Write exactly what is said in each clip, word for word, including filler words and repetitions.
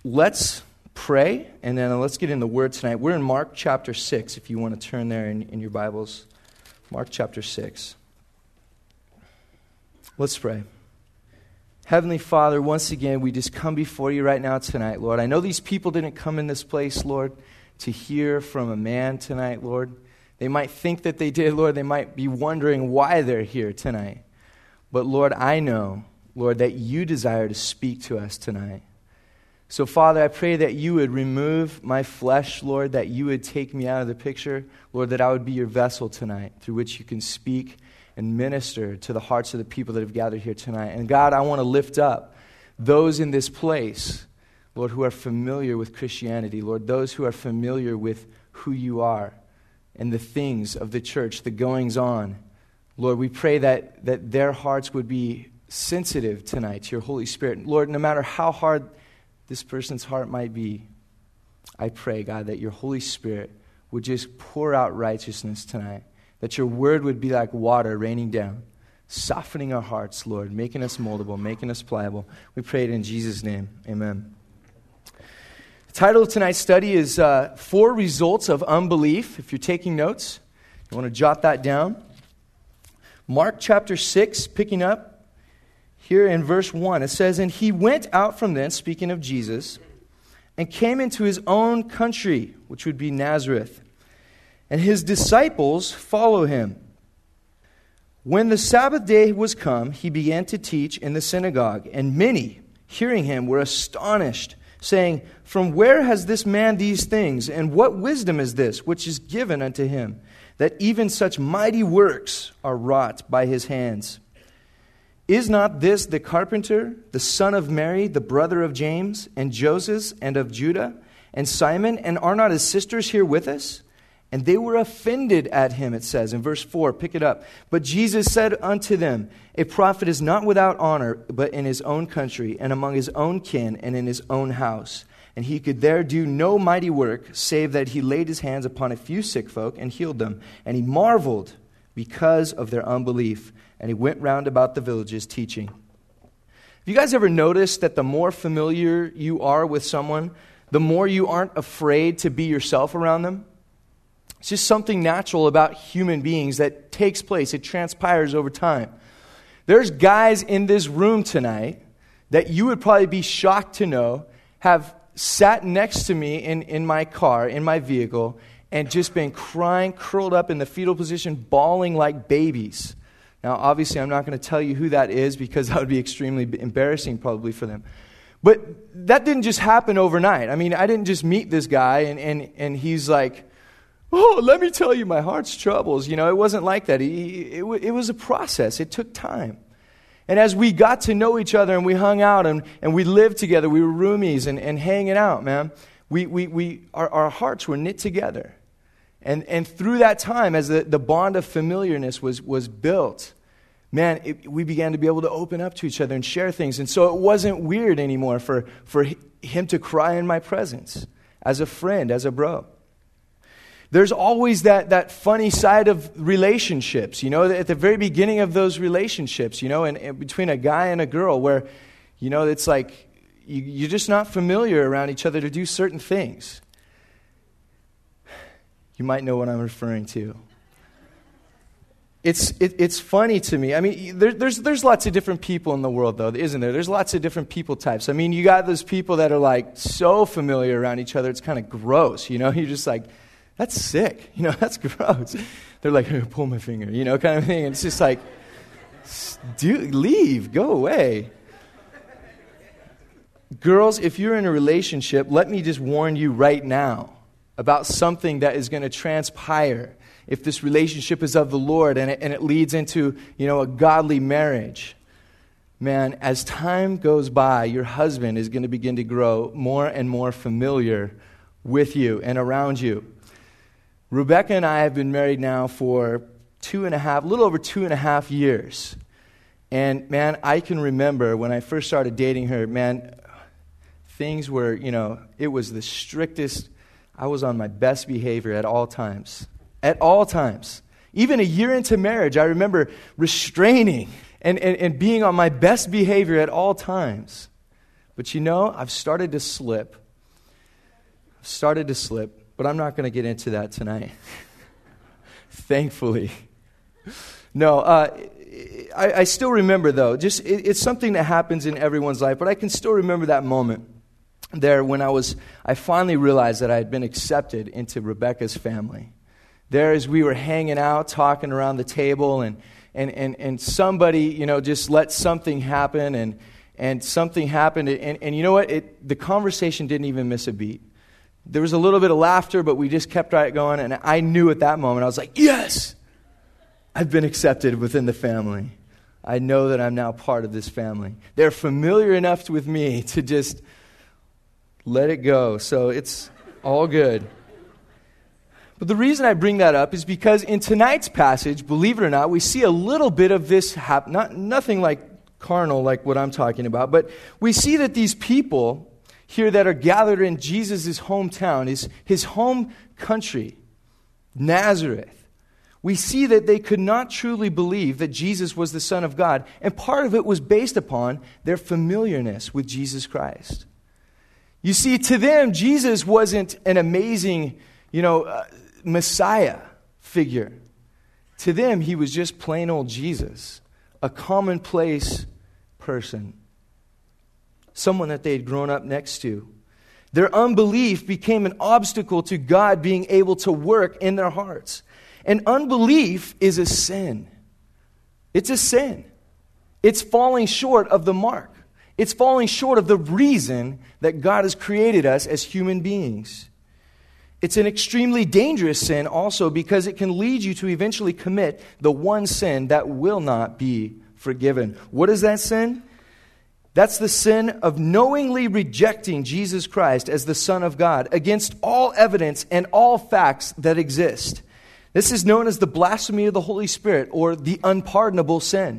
let's pray, and then let's get in the Word tonight. We're in Mark chapter six, if you want to turn there in, in your Bibles. Mark chapter six. Let's pray. Heavenly Father, once again, we just come before you right now tonight, Lord. I know these people didn't come in this place, Lord, to hear from a man tonight, Lord. They might think that they did, Lord. They might be wondering why they're here tonight. But, Lord, I know, Lord, that you desire to speak to us tonight. So, Father, I pray that you would remove my flesh, Lord, that you would take me out of the picture, Lord, that I would be your vessel tonight through which you can speak and minister to the hearts of the people that have gathered here tonight. And, God, I want to lift up those in this place, Lord, who are familiar with Christianity, Lord, those who are familiar with who you are and the things of the church, the goings-on. Lord, we pray that, that their hearts would be sensitive tonight to your Holy Spirit. Lord, no matter how hard this person's heart might be, I pray, God, that your Holy Spirit would just pour out righteousness tonight, that your word would be like water raining down, softening our hearts, Lord, making us moldable, making us pliable. We pray it in Jesus' name. Amen. The title of tonight's study is uh, Four Results of Unbelief. If you're taking notes, you want to jot that down. Mark chapter six, picking up here in verse one, it says, "And he went out from thence," speaking of Jesus, "and came into his own country," which would be Nazareth. "And his disciples follow him. When the Sabbath day was come, he began to teach in the synagogue. And many, hearing him, were astonished, saying, From where has this man these things? And what wisdom is this which is given unto him, that even such mighty works are wrought by his hands? Is not this the carpenter, the son of Mary, the brother of James, and Joseph, and of Judah, and Simon? And are not his sisters here with us? And they were offended at him," it says in verse four. Pick it up. "But Jesus said unto them, A prophet is not without honor, but in his own country, and among his own kin, and in his own house. And he could there do no mighty work, save that he laid his hands upon a few sick folk and healed them. And he marveled because of their unbelief. And he went round about the villages teaching." Have you guys ever noticed that the more familiar you are with someone, the more you aren't afraid to be yourself around them? It's just something natural about human beings that takes place. It transpires over time. There's guys in this room tonight that you would probably be shocked to know have sat next to me in, in my car, in my vehicle, and just been crying, curled up in the fetal position, bawling like babies. Now, obviously, I'm not going to tell you who that is because that would be extremely embarrassing probably for them. But that didn't just happen overnight. I mean, I didn't just meet this guy and, and, and he's like, "Oh, let me tell you my heart's troubles." You know, it wasn't like that. He, it, it was a process. It took time. And as we got to know each other and we hung out and, and we lived together, we were roomies and, and hanging out, man, we, we, we, our, our hearts were knit together. And, and through that time, as the, the bond of familiarness was, was built, man, it, we began to be able to open up to each other and share things. And so it wasn't weird anymore for, for him to cry in my presence as a friend, as a bro. There's always that, that funny side of relationships, you know, at the very beginning of those relationships, you know, and, and between a guy and a girl where, you know, it's like you, you're just not familiar around each other to do certain things. You might know what I'm referring to. It's it, it's funny to me. I mean, there, there's there's lots of different people in the world, though, isn't there? There's lots of different people types. I mean, you got those people that are like so familiar around each other, it's kind of gross, you know? You're just like, that's sick. You know, that's gross. They're like, "Hey, pull my finger," you know, kind of thing. And it's just like, dude, leave, go away. Girls, if you're in a relationship, let me just warn you right now about something that is going to transpire if this relationship is of the Lord and it, and it leads into, you know, a godly marriage. Man, as time goes by, your husband is going to begin to grow more and more familiar with you and around you. Rebecca and I have been married now for two and a half, a little over two and a half years. And man, I can remember when I first started dating her, man, things were, you know, it was the strictest. I was on my best behavior at all times. At all times. Even a year into marriage, I remember restraining and, and, and being on my best behavior at all times. But you know, I've started to slip. I've started to slip, but I'm not going to get into that tonight. Thankfully. No, uh, I, I still remember, though. Just it, it's something that happens in everyone's life, but I can still remember that moment there when I was, I finally realized that I had been accepted into Rebecca's family. There as we were hanging out, talking around the table, and and and, and somebody, you know, just let something happen, and and something happened, and, and you know what? It, the conversation didn't even miss a beat. There was a little bit of laughter, but we just kept right going, and I knew at that moment, I was like, yes! I've been accepted within the family. I know that I'm now part of this family. They're familiar enough with me to just let it go. So it's all good. But the reason I bring that up is because in tonight's passage, believe it or not, we see a little bit of this happen. Not nothing like carnal like what I'm talking about, but we see that these people here that are gathered in Jesus' hometown, his, his home country, Nazareth, we see that they could not truly believe that Jesus was the Son of God. And part of it was based upon their familiarness with Jesus Christ. You see, to them, Jesus wasn't an amazing, you know, uh, Messiah figure. To them, he was just plain old Jesus, a commonplace person, someone that they had grown up next to. Their unbelief became an obstacle to God being able to work in their hearts. And unbelief is a sin. It's a sin. It's falling short of the mark. It's falling short of the reason that God has created us as human beings. It's an extremely dangerous sin also because it can lead you to eventually commit the one sin that will not be forgiven. What is that sin? That's the sin of knowingly rejecting Jesus Christ as the Son of God against all evidence and all facts that exist. This is known as the blasphemy of the Holy Spirit, or the unpardonable sin.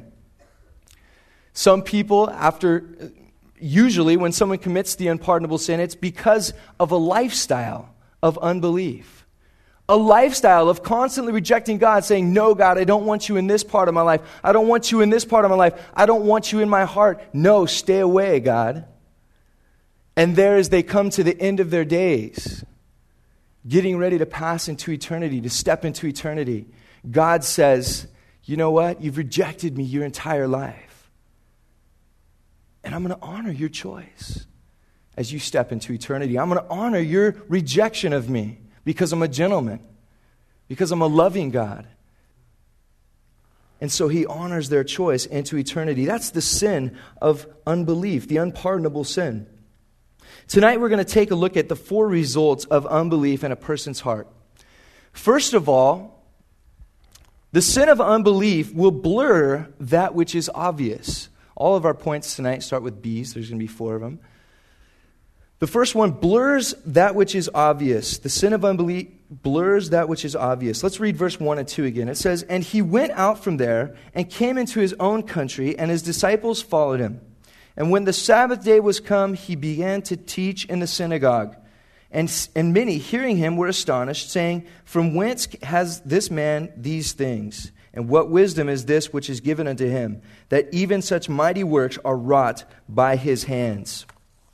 Some people, after, usually when someone commits the unpardonable sin, it's because of a lifestyle of unbelief. A lifestyle of constantly rejecting God, saying, no, God, I don't want you in this part of my life. I don't want you in this part of my life. I don't want you in my heart. No, stay away, God. And there as they come to the end of their days, getting ready to pass into eternity, to step into eternity, God says, you know what? You've rejected me your entire life. And I'm going to honor your choice as you step into eternity. I'm going to honor your rejection of me because I'm a gentleman, because I'm a loving God. And so he honors their choice into eternity. That's the sin of unbelief, the unpardonable sin. Tonight we're going to take a look at the four results of unbelief in a person's heart. First of all, the sin of unbelief will blur that which is obvious. All of our points tonight start with B's. There's going to be four of them. The first one blurs that which is obvious. The sin of unbelief blurs that which is obvious. Let's read verse one and two again. It says, and he went out from there and came into his own country, and his disciples followed him. And when the Sabbath day was come, he began to teach in the synagogue. And, and many, hearing him, were astonished, saying, from whence has this man these things? And what wisdom is this which is given unto him, that even such mighty works are wrought by his hands?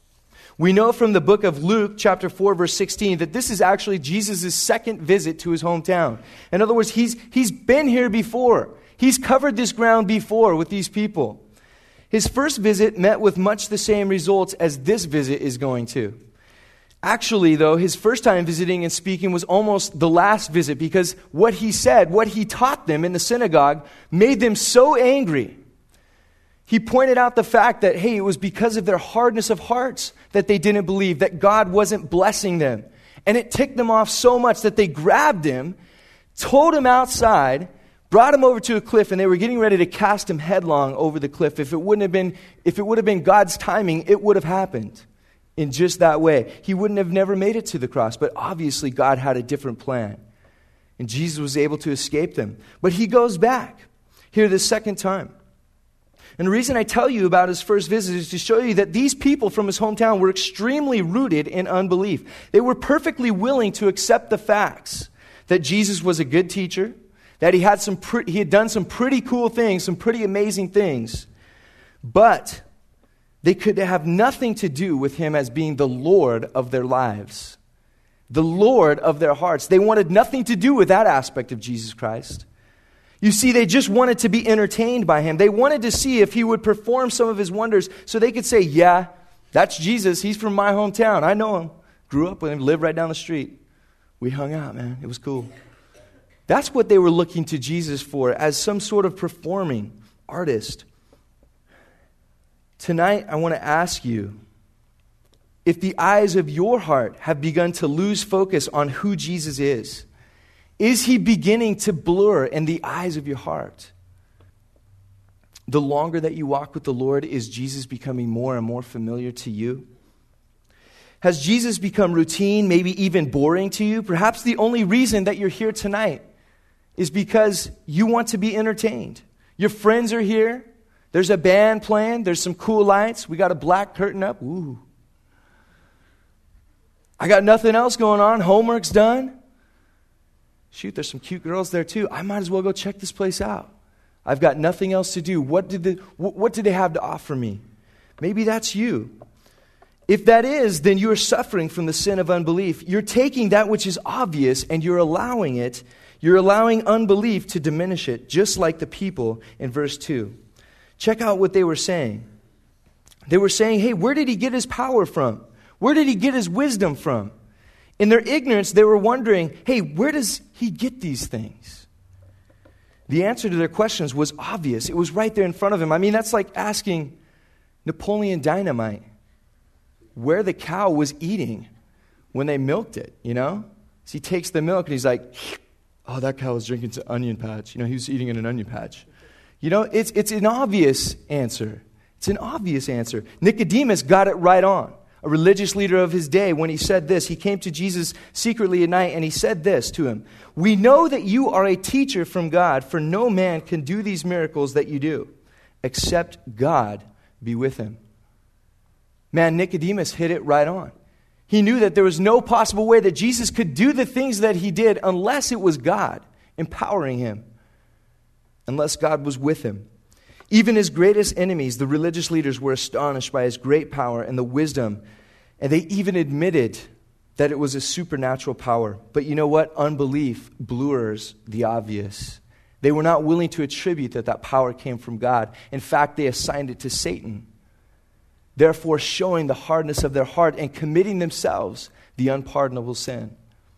We know from the book of Luke, chapter four, verse sixteen, that this is actually Jesus' second visit to his hometown. In other words, he's, he's been here before. He's covered this ground before with these people. His first visit met with much the same results as this visit is going to. Actually, though, his first time visiting and speaking was almost the last visit because what he said, what he taught them in the synagogue, made them so angry. He pointed out the fact that, hey, it was because of their hardness of hearts that they didn't believe, that God wasn't blessing them. And it ticked them off so much that they grabbed him, towed him outside, brought him over to a cliff, and they were getting ready to cast him headlong over the cliff. If it wouldn't have been, if it would have been God's timing, it would have happened in just that way. He wouldn't have never made it to the cross, but obviously God had a different plan. And Jesus was able to escape them. But he goes back here the second time. And the reason I tell you about his first visit is to show you that these people from his hometown were extremely rooted in unbelief. They were perfectly willing to accept the facts that Jesus was a good teacher, that he had some pre- he had done some pretty cool things, some pretty amazing things. But They could have nothing to do with him as being the Lord of their lives, the Lord of their hearts. They wanted nothing to do with that aspect of Jesus Christ. You see, they just wanted to be entertained by him. They wanted to see if he would perform some of his wonders so they could say, yeah, that's Jesus. He's from my hometown. I know him. Grew up with him, lived right down the street. We hung out, man. It was cool. That's what they were looking to Jesus for, as some sort of performing artist. Tonight, I want to ask you, if the eyes of your heart have begun to lose focus on who Jesus is, is he beginning to blur in the eyes of your heart? The longer that you walk with the Lord, is Jesus becoming more and more familiar to you? Has Jesus become routine, maybe even boring to you? Perhaps the only reason that you're here tonight is because you want to be entertained. Your friends are here. There's a band playing. There's some cool lights. We got a black curtain up. Ooh. I got nothing else going on. Homework's done. Shoot, there's some cute girls there too. I might as well go check this place out. I've got nothing else to do. What did, the, what, what did they have to offer me? Maybe that's you. If that is, then you are suffering from the sin of unbelief. You're taking that which is obvious and you're allowing it. You're allowing unbelief to diminish it, just like the people in verse two. Check out what they were saying. They were saying, hey, where did he get his power from? Where did he get his wisdom from? In their ignorance, they were wondering, hey, where does he get these things? The answer to their questions was obvious. It was right there in front of him. I mean, that's like asking Napoleon Dynamite where the cow was eating when they milked it, you know? So he takes the milk and he's like, oh, that cow was drinking an onion patch. You know, he was eating in an onion patch. You know, it's it's an obvious answer. It's an obvious answer. Nicodemus got it right on. A religious leader of his day, when he said this, he came to Jesus secretly at night and he said this to him: we know that you are a teacher from God, for no man can do these miracles that you do, except God be with him. Man, Nicodemus hit it right on. He knew that there was no possible way that Jesus could do the things that he did unless it was God empowering him, unless God was with him. Even his greatest enemies, the religious leaders, were astonished by his great power and the wisdom, and they even admitted that it was a supernatural power. But you know what? Unbelief blurs the obvious. They were not willing to attribute that that power came from God. In fact, they assigned it to Satan, therefore showing the hardness of their heart and committing themselves the unpardonable sin.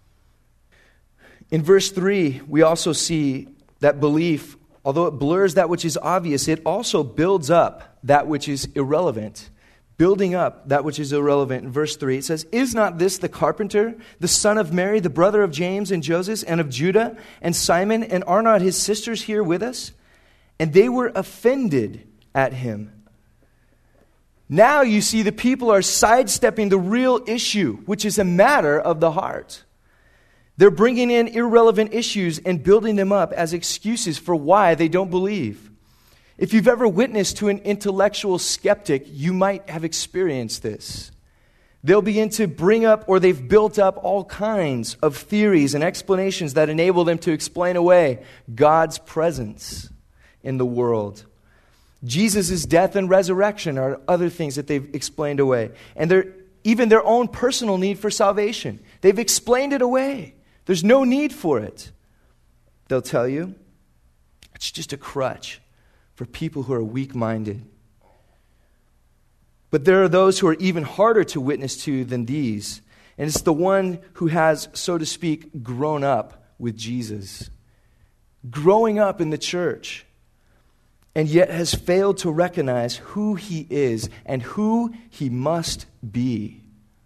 In verse three, we also see that belief, although it blurs that which is obvious, it also builds up that which is irrelevant. Building up that which is irrelevant. In verse three, it says, is not this the carpenter, the son of Mary, the brother of James and Joseph, and of Judah and Simon, and are not his sisters here with us? And they were offended at him. Now you see the people are sidestepping the real issue, which is a matter of the heart. They're bringing in irrelevant issues and building them up as excuses for why they don't believe. If you've ever witnessed to an intellectual skeptic, you might have experienced this. They'll begin to bring up, or they've built up all kinds of theories and explanations that enable them to explain away God's presence in the world. Jesus' death and resurrection are other things that they've explained away. And they're, even their own personal need for salvation, they've explained it away. There's no need for it. They'll tell you it's just a crutch for people who are weak-minded. But there are those who are even harder to witness to than these. And it's the one who has, so to speak, grown up with Jesus. Growing up in the church. And yet has failed to recognize who he is and who he must be.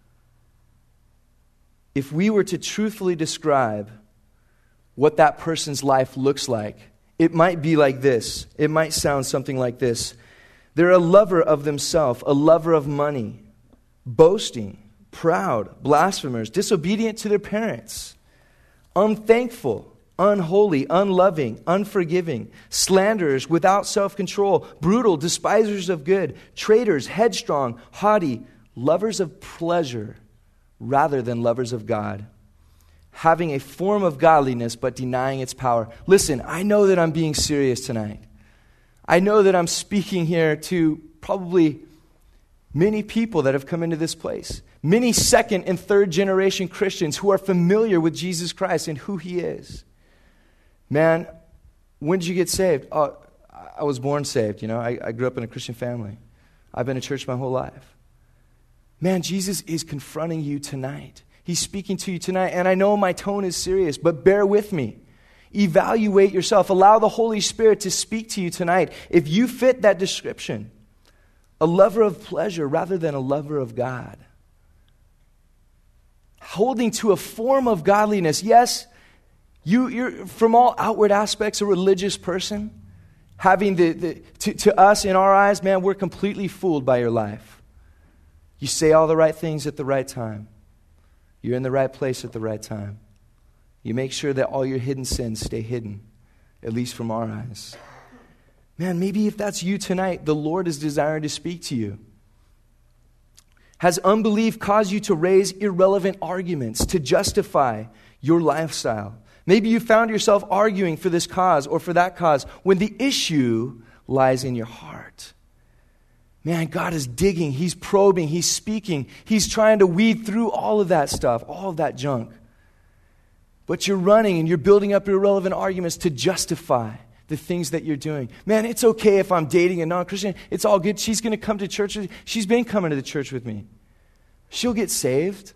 If we were to truthfully describe what that person's life looks like, it might be like this. It might sound something like this. They're a lover of themselves, a lover of money, boasting, proud, blasphemers, disobedient to their parents, unthankful, unholy, unloving, unforgiving, slanderers, without self-control, brutal, despisers of good, traitors, headstrong, haughty, lovers of pleasure rather than lovers of God, having a form of godliness but denying its power. Listen, I know that I'm being serious tonight. I know that I'm speaking here to probably Many people that have come into this place. Many second and third generation Christians who are familiar with Jesus Christ and who he is. Man, when did you get saved? Oh, I was born saved, you know. I, I grew up in a Christian family. I've been in church my whole life. Man, Jesus is confronting you tonight. He's speaking to you tonight. And I know my tone is serious, but bear with me. Evaluate yourself. Allow the Holy Spirit to speak to you tonight. If you fit that description, a lover of pleasure rather than a lover of God. Holding to a form of godliness. Yes, you, you're from all outward aspects a religious person. Having the, the to, to us in our eyes, man, we're completely fooled by your life. You say all the right things at the right time. You're in the right place at the right time. You make sure that all your hidden sins stay hidden, at least from our eyes. Man, maybe if that's you tonight, the Lord is desiring to speak to you. Has unbelief caused you to raise irrelevant arguments to justify your lifestyle? Maybe you found yourself arguing for this cause or for that cause when the issue lies in your heart. Man, God is digging, he's probing, he's speaking, he's trying to weed through all of that stuff, all of that junk. But you're running and you're building up irrelevant arguments to justify the things that you're doing. Man, it's okay if I'm dating a non-Christian. It's all good. She's going to come to church. With, she's been coming to the church with me. She'll get saved.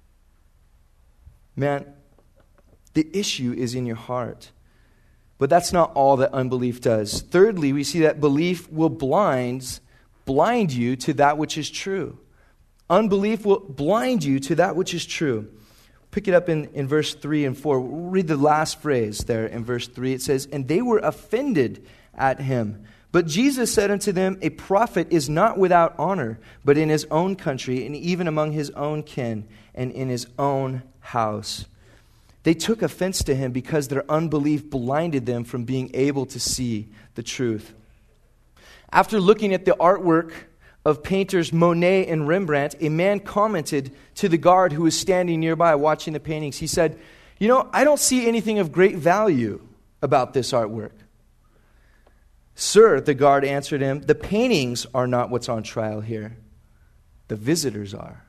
Man, the issue is in your heart. But that's not all that unbelief does. Thirdly, we see that belief will blind, blind you to that which is true. Unbelief will blind you to that which is true. Pick it up in, in verse three and four. We'll read the last phrase there in verse three. It says, "And they were offended at him. But Jesus said unto them, A prophet is not without honor, but in his own country, and even among his own kin, and in his own house." They took offense to him because their unbelief blinded them from being able to see the truth. After looking at the artwork of painters Monet and Rembrandt, a man commented to the guard who was standing nearby watching the paintings. He said, "You know, I don't see anything of great value about this artwork." "Sir," the guard answered him, "the paintings are not what's on trial here. The visitors are."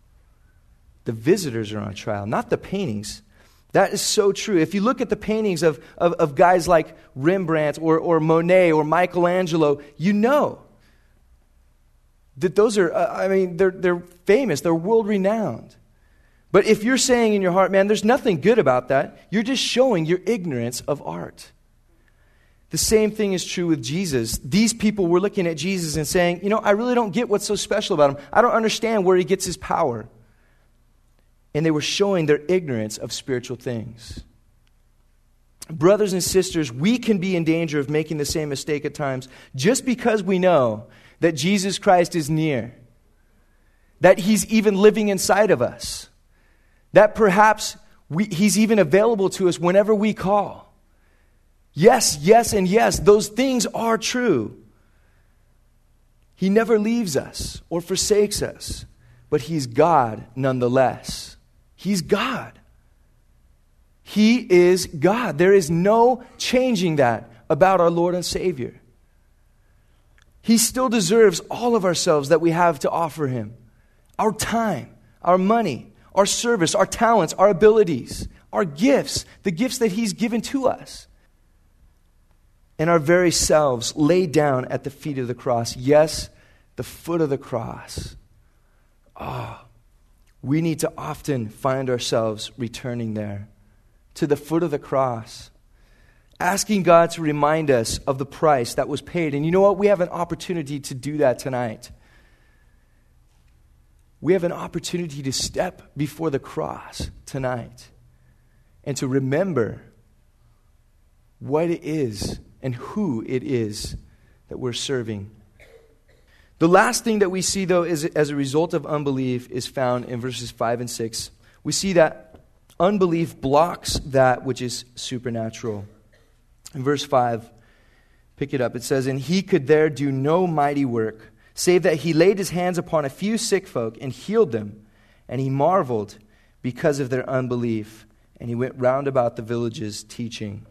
The visitors are on trial, not the paintings. That is so true. If you look at the paintings of, of, of guys like Rembrandt or, or Monet or Michelangelo, you know that those are, uh, I mean, they're, they're famous. They're world-renowned. But if you're saying in your heart, man, there's nothing good about that, you're just showing your ignorance of art. The same thing is true with Jesus. These people were looking at Jesus and saying, you know, I really don't get what's so special about him. I don't understand where he gets his power. And they were showing their ignorance of spiritual things. Brothers and sisters, we can be in danger of making the same mistake at times just because we know that Jesus Christ is near, that he's even living inside of us, that perhaps we, he's even available to us whenever we call. Yes, yes, and yes, those things are true. He never leaves us or forsakes us, but he's God nonetheless. He's God. He is God. There is no changing that about our Lord and Savior. He still deserves all of ourselves that we have to offer him. Our time, our money, our service, our talents, our abilities, our gifts, the gifts that he's given to us. And our very selves laid down at the feet of the cross. Yes, the foot of the cross. Ah. Oh, we need to often find ourselves returning there, to the foot of the cross, asking God to remind us of the price that was paid. And you know what? We have an opportunity to do that tonight. We have an opportunity to step before the cross tonight and to remember what it is and who it is that we're serving. The last thing that we see, though, is as a result of unbelief is found in verses five and six. We see that unbelief blocks that which is supernatural. In verse five, pick it up. It says, "And he could there do no mighty work, save that he laid his hands upon a few sick folk and healed them. And he marveled because of their unbelief. And he went round about the villages teaching."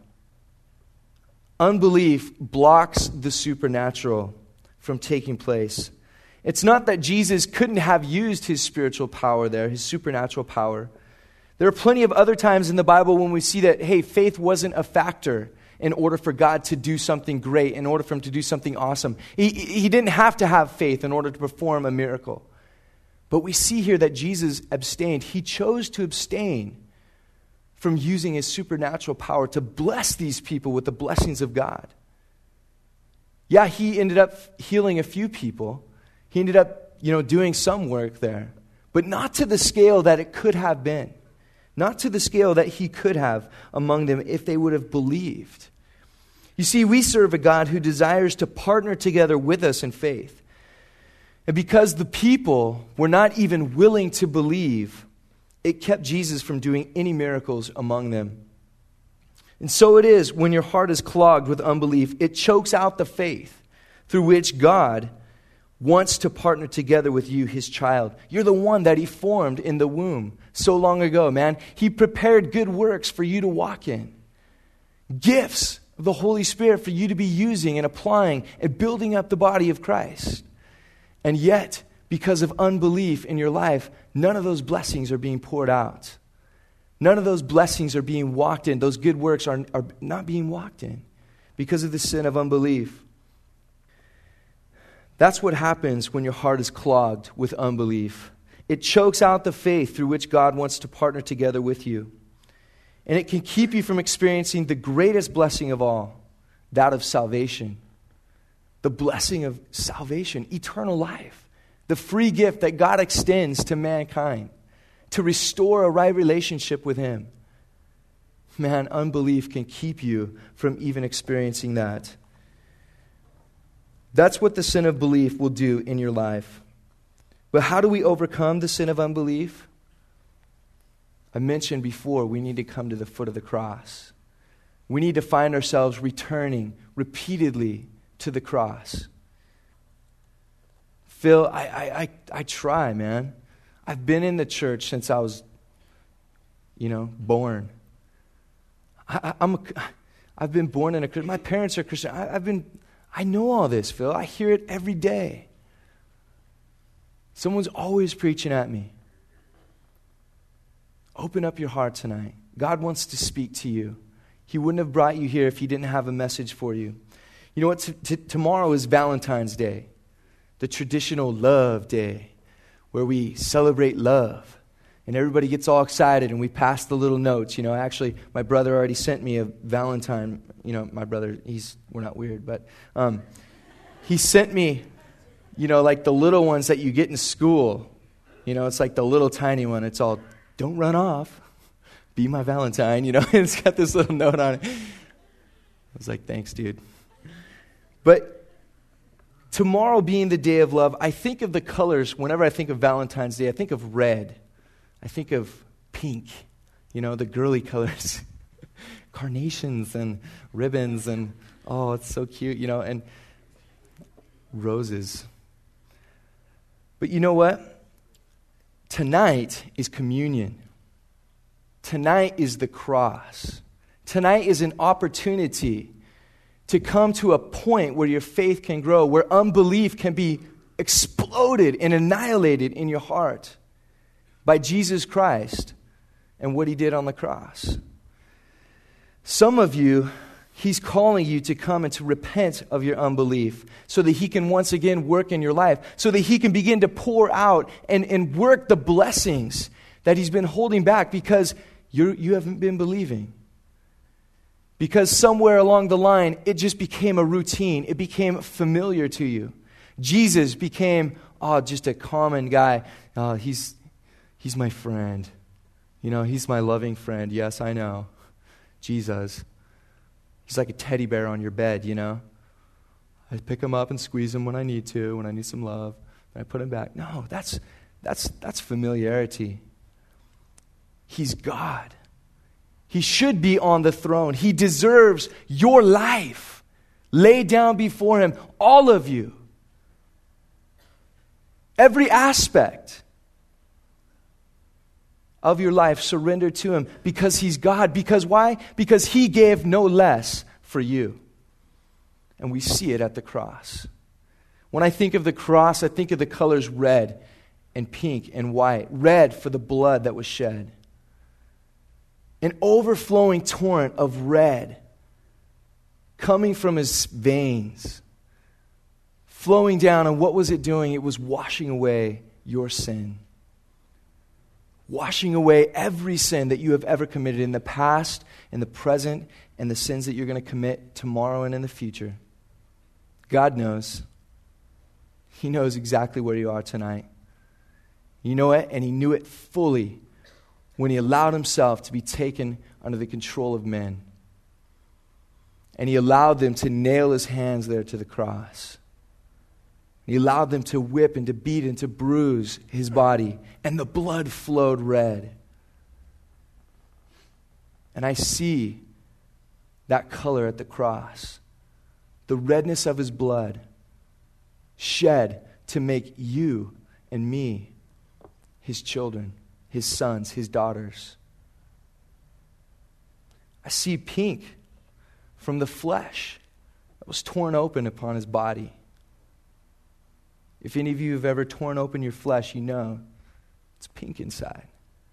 Unbelief blocks the supernatural from taking place. It's not that Jesus couldn't have used his spiritual power there, his supernatural power. There are plenty of other times in the Bible when we see that, hey, faith wasn't a factor in order for God to do something great, in order for him to do something awesome. He, he didn't have to have faith in order to perform a miracle. But we see here that Jesus abstained. He chose to abstain from using his supernatural power to bless these people with the blessings of God. Yeah, he ended up healing a few people. He ended up, you know, doing some work there. But not to the scale that it could have been. Not to the scale that he could have among them if they would have believed. You see, we serve a God who desires to partner together with us in faith. And because the people were not even willing to believe, it kept Jesus from doing any miracles among them. And so it is when your heart is clogged with unbelief, it chokes out the faith through which God wants to partner together with you, his child. You're the one that he formed in the womb so long ago, man. He prepared good works for you to walk in. Gifts of the Holy Spirit for you to be using and applying and building up the body of Christ. And yet, because of unbelief in your life, none of those blessings are being poured out. None of those blessings are being walked in. Those good works are, are not being walked in because of the sin of unbelief. That's what happens when your heart is clogged with unbelief. It chokes out the faith through which God wants to partner together with you. And it can keep you from experiencing the greatest blessing of all, that of salvation. The blessing of salvation, eternal life. The free gift that God extends to mankind to restore a right relationship with him. Man, unbelief can keep you from even experiencing that. That's what the sin of belief will do in your life. But how do we overcome the sin of unbelief? I mentioned before, we need to come to the foot of the cross. We need to find ourselves returning repeatedly to the cross. Phil, I, I, I, I try, man. I've been in the church since I was, you know, born. I, I'm a, I've been born in a Christian. My parents are Christian. I, I've been, I know all this, Phil. I hear it every day. Someone's always preaching at me. Open up your heart tonight. God wants to speak to you. He wouldn't have brought you here if he didn't have a message for you. You know what? T- t- tomorrow is Valentine's Day, the traditional love day, where we celebrate love. And everybody gets all excited and we pass the little notes. You know, actually, my brother already sent me a Valentine. You know, my brother, he's, we're not weird, but um, he sent me, you know, like the little ones that you get in school. You know, it's like the little tiny one. It's all, don't run off. Be my Valentine, you know. It's got this little note on it. I was like, thanks, dude. But tomorrow being the day of love, I think of the colors. Whenever I think of Valentine's Day, I think of red. I think of pink, you know, the girly colors. Carnations and ribbons and, oh, it's so cute, you know, and roses. But you know what? Tonight is communion. Tonight is the cross. Tonight is an opportunity to come to a point where your faith can grow, where unbelief can be exploded and annihilated in your heart by Jesus Christ and what he did on the cross. Some of you, he's calling you to come and to repent of your unbelief so that he can once again work in your life, so that he can begin to pour out and, and work the blessings that he's been holding back because you you haven't been believing. Because somewhere along the line, it just became a routine. It became familiar to you. Jesus became, oh, just a common guy. Oh, he's he's my friend. You know, he's my loving friend. Yes, I know. Jesus. He's like a teddy bear on your bed, you know. I pick him up and squeeze him when I need to, when I need some love. And I put him back. No, that's that's that's familiarity. He's God. He should be on the throne. He deserves your life. Lay down before him, all of you. Every aspect of your life, surrender to him because he's God. Because why? Because he gave no less for you. And we see it at the cross. When I think of the cross, I think of the colors red and pink and white. Red for the blood that was shed. An overflowing torrent of red coming from his veins, flowing down. And what was it doing? It was washing away your sin. Washing away every sin that you have ever committed in the past, in the present, and the sins that you're going to commit tomorrow and in the future. God knows. He knows exactly where you are tonight. You know it, and he knew it fully when he allowed himself to be taken under the control of men. And he allowed them to nail his hands there to the cross. He allowed them to whip and to beat and to bruise his body. And the blood flowed red. And I see that color at the cross. The redness of his blood shed to make you and me his children, his sons, his daughters. I see pink from the flesh that was torn open upon his body. If any of you have ever torn open your flesh, you know it's pink inside.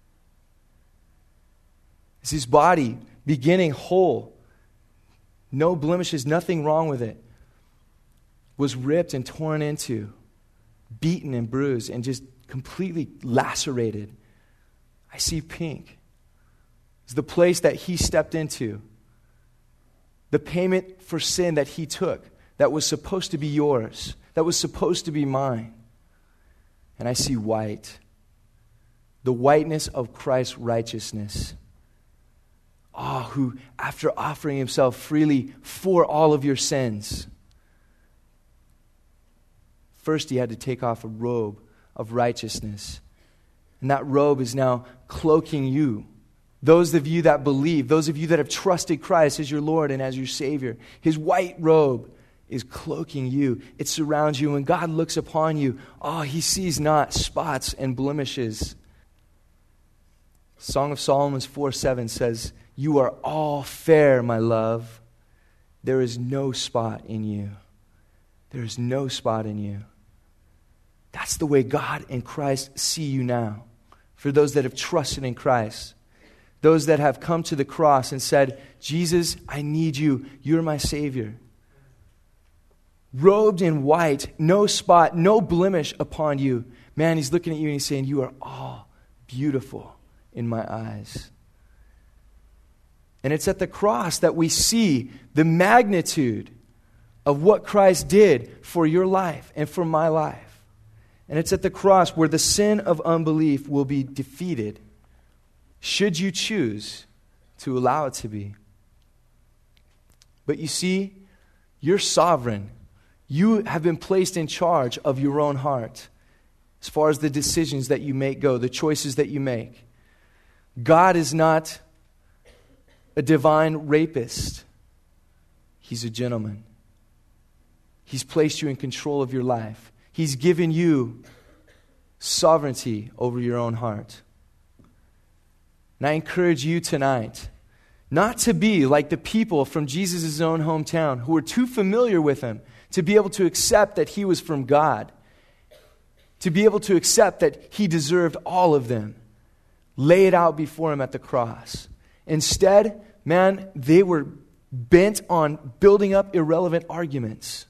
It's his body beginning whole, no blemishes, nothing wrong with it, was ripped and torn into, beaten and bruised, and just completely lacerated. I see pink. It's the place that he stepped into. The payment for sin that he took, that was supposed to be yours, that was supposed to be mine. And I see white. The whiteness of Christ's righteousness. Ah, oh, who, after offering himself freely for all of your sins, first he had to take off a robe of righteousness. And that robe is now cloaking you. Those of you that believe, those of you that have trusted Christ as your Lord and as your Savior, his white robe is cloaking you. It surrounds you. When God looks upon you, oh, he sees not spots and blemishes. Song of Solomon four seven says, "You are all fair, my love. There is no spot in you." There is no spot in you. That's the way God and Christ see you now. For those that have trusted in Christ, those that have come to the cross and said, "Jesus, I need you. You're my Savior." Robed in white, no spot, no blemish upon you. Man, he's looking at you and he's saying, "You are all beautiful in my eyes." And it's at the cross that we see the magnitude of what Christ did for your life and for my life. And it's at the cross where the sin of unbelief will be defeated, should you choose to allow it to be. But you see, you're sovereign. You have been placed in charge of your own heart as far as the decisions that you make go, the choices that you make. God is not a divine rapist. He's a gentleman. He's placed you in control of your life. He's given you sovereignty over your own heart. And I encourage you tonight not to be like the people from Jesus' own hometown who were too familiar with him to be able to accept that he was from God, to be able to accept that he deserved all of them. Lay it out before him at the cross. Instead, man, they were bent on building up irrelevant arguments,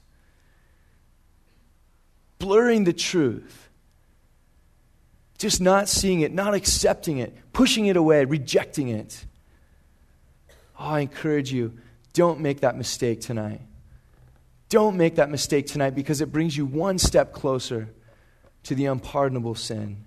blurring the truth, just not seeing it, not accepting it, pushing it away, rejecting it. Oh, I encourage you, don't make that mistake tonight. Don't make that mistake tonight, because it brings you one step closer to the unpardonable sin.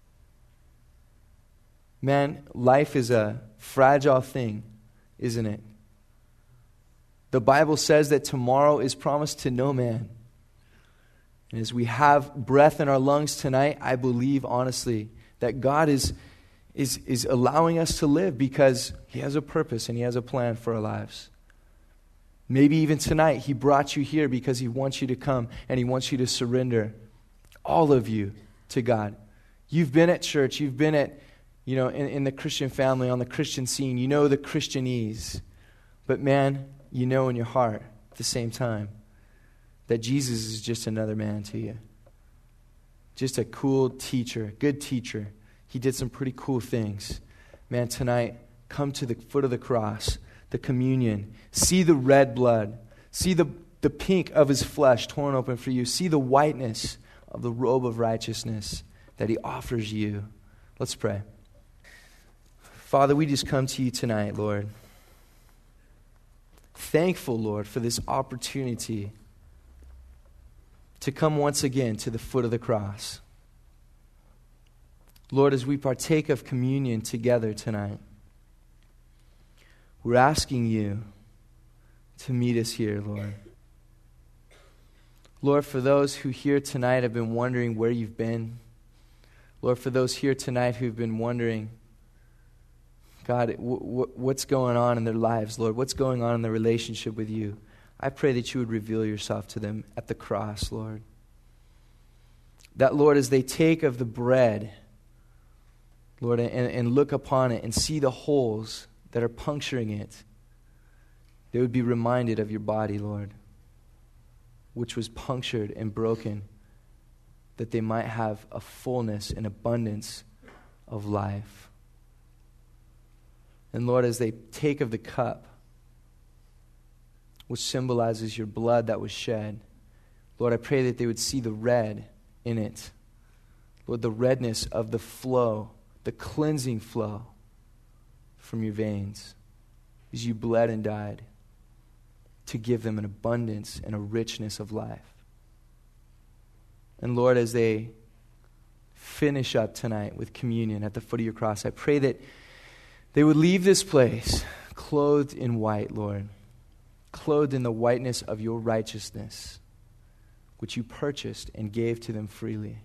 Man, life is a fragile thing, isn't it? The Bible says that tomorrow is promised to no man. And as we have breath in our lungs tonight, I believe honestly that God is, is, is allowing us to live because he has a purpose and he has a plan for our lives. Maybe even tonight he brought you here because he wants you to come and he wants you to surrender, all of you, to God. You've been at church, you've been at, you know, in, in the Christian family, on the Christian scene, you know the Christianese. But man, you know in your heart at the same time that Jesus is just another man to you. Just a cool teacher, good teacher. He did some pretty cool things. Man, tonight, come to the foot of the cross, the communion. See the red blood. See the, the pink of his flesh torn open for you. See the whiteness of the robe of righteousness that he offers you. Let's pray. Father, we just come to you tonight, Lord. Thankful, Lord, for this opportunity to come once again to the foot of the cross. Lord, as we partake of communion together tonight, we're asking you to meet us here, Lord. Lord, for those who here tonight have been wondering where you've been, Lord, for those here tonight who've been wondering, God, w- w- what's going on in their lives, Lord? What's going on in their relationship with you? I pray that you would reveal yourself to them at the cross, Lord. That, Lord, as they take of the bread, Lord, and, and look upon it and see the holes that are puncturing it, they would be reminded of your body, Lord, which was punctured and broken, that they might have a fullness and abundance of life. And Lord, as they take of the cup, which symbolizes your blood that was shed, Lord, I pray that they would see the red in it. Lord, the redness of the flow, the cleansing flow from your veins as you bled and died to give them an abundance and a richness of life. And Lord, as they finish up tonight with communion at the foot of your cross, I pray that they would leave this place clothed in white, Lord, clothed in the whiteness of your righteousness, which you purchased and gave to them freely.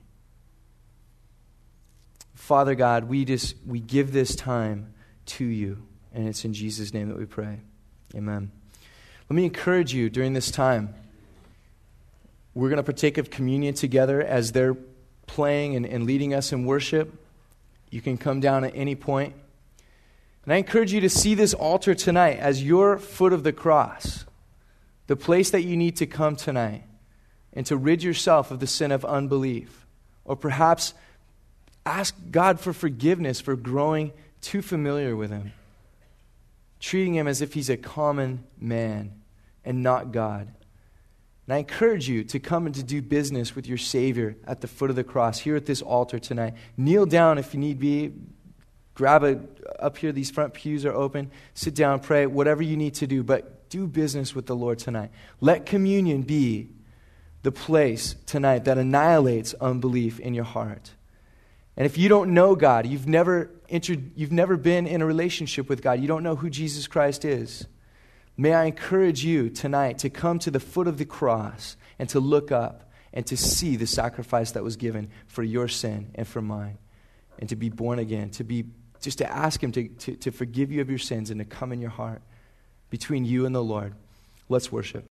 Father God, we just we give this time to you, and it's in Jesus' name that we pray. Amen. Let me encourage you during this time. We're going to partake of communion together as they're playing and, and leading us in worship. You can come down at any point. And I encourage you to see this altar tonight as your foot of the cross, the place that you need to come tonight and to rid yourself of the sin of unbelief. Or perhaps ask God for forgiveness for growing too familiar with him, treating him as if he's a common man and not God. And I encourage you to come and to do business with your Savior at the foot of the cross here at this altar tonight. Kneel down if you need be. Grab a, up here, these front pews are open. Sit down, pray, whatever you need to do. But do business with the Lord tonight. Let communion be the place tonight that annihilates unbelief in your heart. And if you don't know God, you've never entered, you've never been in a relationship with God, you don't know who Jesus Christ is, may I encourage you tonight to come to the foot of the cross and to look up and to see the sacrifice that was given for your sin and for mine, and to be born again, to be just to ask him to, to, to forgive you of your sins and to come in your heart between you and the Lord. Let's worship.